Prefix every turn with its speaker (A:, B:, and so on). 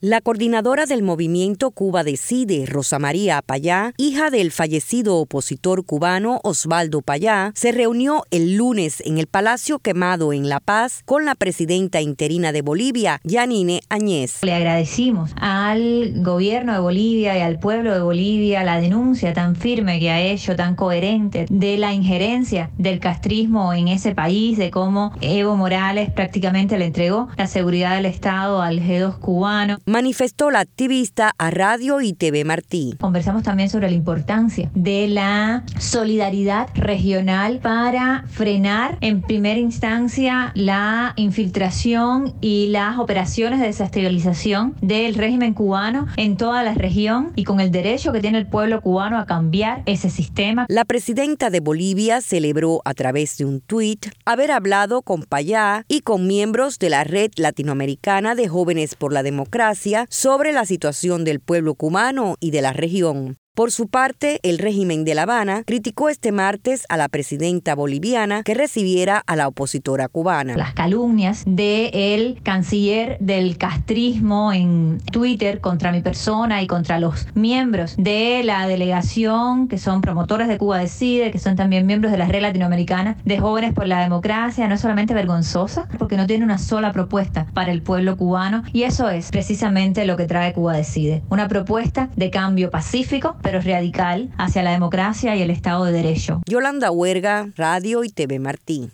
A: La coordinadora del movimiento Cuba Decide, Rosa María Payá, hija del fallecido opositor cubano Osvaldo Payá, se reunió el lunes en el Palacio Quemado en La Paz con la presidenta interina de Bolivia, Yanine Áñez.
B: Le agradecimos al gobierno de Bolivia y al pueblo de Bolivia la denuncia tan firme que ha hecho, tan coherente, de la injerencia del castrismo en ese país, de cómo Evo Morales prácticamente le entregó la seguridad del Estado al G2 cubano.
A: Manifestó la activista a Radio y TV Martí.
B: Conversamos también sobre la importancia de la solidaridad regional para frenar en primera instancia la infiltración y las operaciones de desestabilización del régimen cubano en toda la región y con el derecho que tiene el pueblo cubano a cambiar ese sistema.
A: La presidenta de Bolivia celebró a través de un tuit haber hablado con Payá y con miembros de la Red Latinoamericana de Jóvenes por la Democracia sobre la situación del pueblo cubano y de la región. Por su parte, el régimen de La Habana criticó este martes a la presidenta boliviana que recibiera a la opositora cubana.
B: Las calumnias del canciller del castrismo en Twitter contra mi persona y contra los miembros de la delegación que son promotores de Cuba Decide, que son también miembros de la Red Latinoamericana de Jóvenes por la Democracia, no es solamente vergonzosa, porque no tiene una sola propuesta para el pueblo cubano, y eso es precisamente lo que trae Cuba Decide, una propuesta de cambio pacífico, pero radical, hacia la democracia y el Estado de Derecho.
A: Yolanda Huerga, Radio y TV Martí.